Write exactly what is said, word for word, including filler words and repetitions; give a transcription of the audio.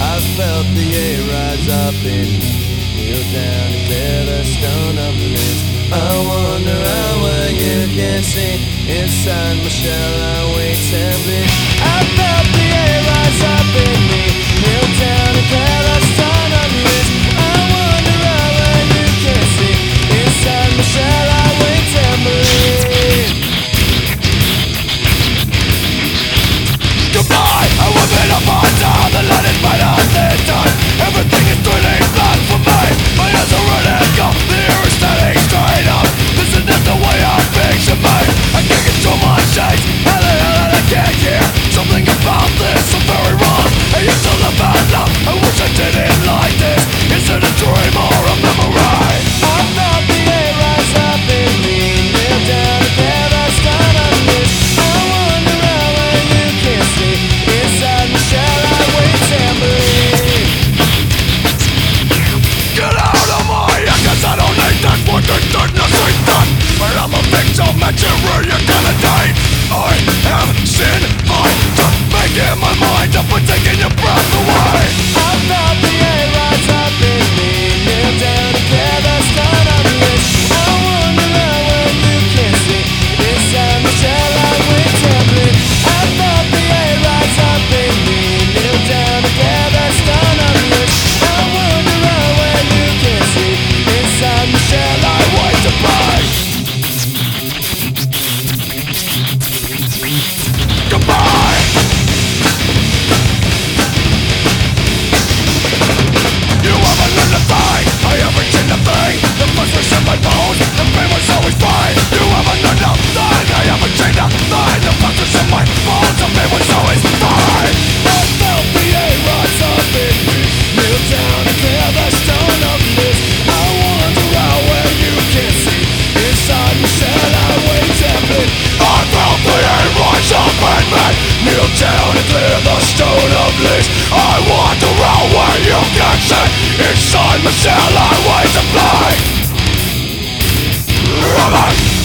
I felt the air rise up in me, kneel down and clear the stone of bliss. I wander out where you can see, inside my shell I wait trembling. I felt the air rise up in me, kneel down and clear the stone of bliss. I wander out where you can see, inside my shell I wait trembling. Goodbye, I was in a fire, the light is bright on this time. Everything is turning black for me. My eyes are running cold, the air is standing straight up. This is not the way I picture me. I can't control my shades, how the hell did I get here? Something about this so very wrong. I used to love and love, I wish I didn't like this. Is it a dream or a memory? I felt the air rise up in me, kneel down and clear the stone of bliss. I wander out where you can see, inside my shell I wait trembling. Get out of my head, cause I don't need that fucking darkness I done. But I'm a victim material you're gonna die. I have sinned, I just making my mind up and taking your breath away. I felt the air rise up in me, kneel down and clear the stone of bliss. I wander out where you can see, inside my shell I wait trembling. I felt the air rise up in me, kneel down and clear the stone of bliss. I wander out where you can see, inside my shell I wait to burn. Goodbye. You haven't learned a thing, I haven't seen a thing. The first was in my bones, the pain was always fine. You haven't learned a thing, I haven't seen a thing. The first was in my bones, the pain was always fine. I felt the air rise up in me, kneel down and clear the stone of bliss. I wander out where you can see, inside my shell I wait trembling. I felt the air rise up in me, kneel down and clear the stone of bliss. I wander out where you can see, inside my shell I wait to fly.